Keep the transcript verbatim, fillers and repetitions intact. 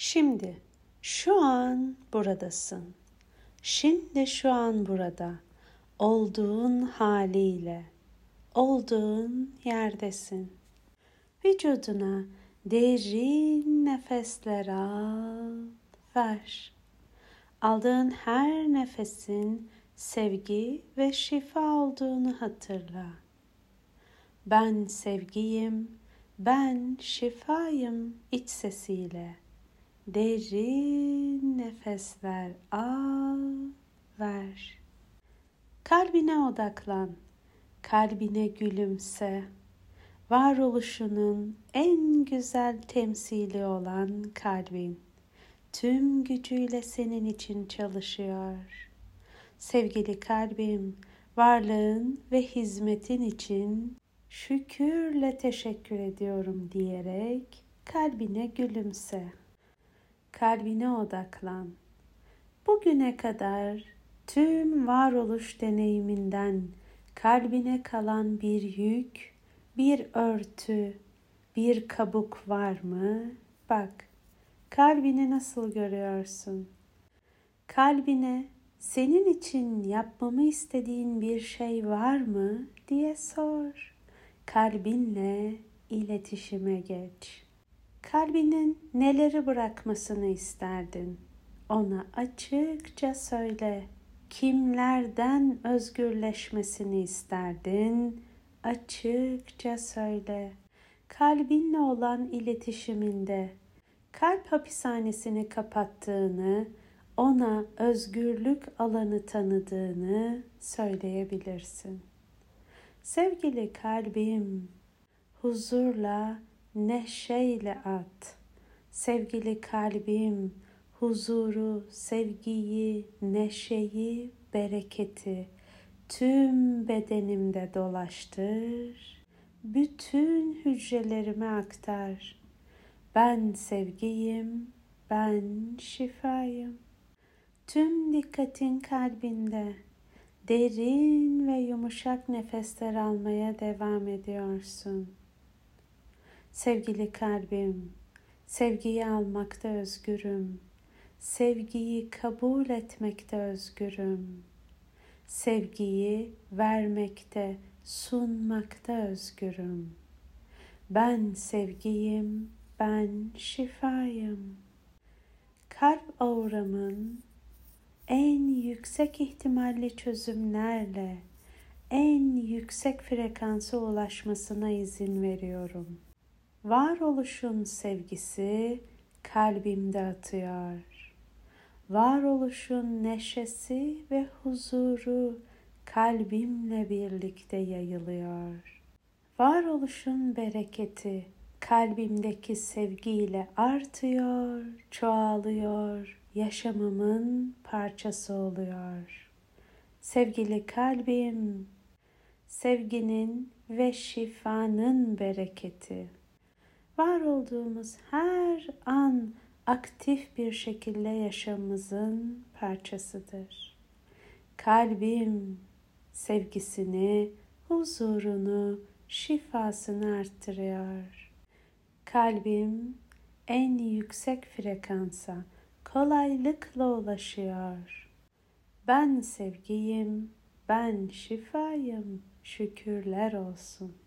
Şimdi, şu an buradasın. Şimdi şu an burada. Olduğun haliyle, olduğun yerdesin. Vücuduna derin nefesler al, ver. Aldığın her nefesin sevgi ve şifa olduğunu hatırla. Ben sevgiyim, ben şifayım iç sesiyle. Derin nefesler al, ver. Kalbine odaklan, kalbine gülümse. Varoluşunun en güzel temsili olan kalbin tüm gücüyle senin için çalışıyor. Sevgili kalbim, varlığın ve hizmetin için şükürle teşekkür ediyorum diyerek kalbine gülümse. Kalbine odaklan. Bugüne kadar tüm varoluş deneyiminden kalbine kalan bir yük, bir örtü, bir kabuk var mı? Bak, kalbini nasıl görüyorsun? Kalbine senin için yapmamı istediğin bir şey var mı diye sor. Kalbinle iletişime geç. Kalbinin neleri bırakmasını isterdin? Ona açıkça söyle. Kimlerden özgürleşmesini isterdin? Açıkça söyle. Kalbinle olan iletişiminde kalp hapishanesini kapattığını, ona özgürlük alanı tanıdığını söyleyebilirsin. Sevgili kalbim, huzurla, neşeyle at. Sevgili kalbim, huzuru, sevgiyi, neşeyi, bereketi tüm bedenimde dolaştır. Bütün hücrelerime aktar. Ben sevgiyim, ben şifayım. Tüm dikkatin kalbinde. Derin ve yumuşak nefesler almaya devam ediyorsun. Sevgili kalbim, sevgiyi almakta özgürüm. Sevgiyi kabul etmekte özgürüm. Sevgiyi vermekte, sunmakta özgürüm. Ben sevgiyim, ben şifayım. Kalp auramın en yüksek ihtimalli çözümlerle en yüksek frekansa ulaşmasına izin veriyorum. Varoluşun sevgisi kalbimde atıyor. Varoluşun neşesi ve huzuru kalbimle birlikte yayılıyor. Varoluşun bereketi kalbimdeki sevgiyle artıyor, çoğalıyor, yaşamımın parçası oluyor. Sevgili kalbim, sevginin ve şifanın bereketi, var olduğumuz her an aktif bir şekilde yaşamımızın parçasıdır. Kalbim sevgisini, huzurunu, şifasını arttırıyor. Kalbim en yüksek frekansa kolaylıkla ulaşıyor. Ben sevgiyim, ben şifayım, şükürler olsun.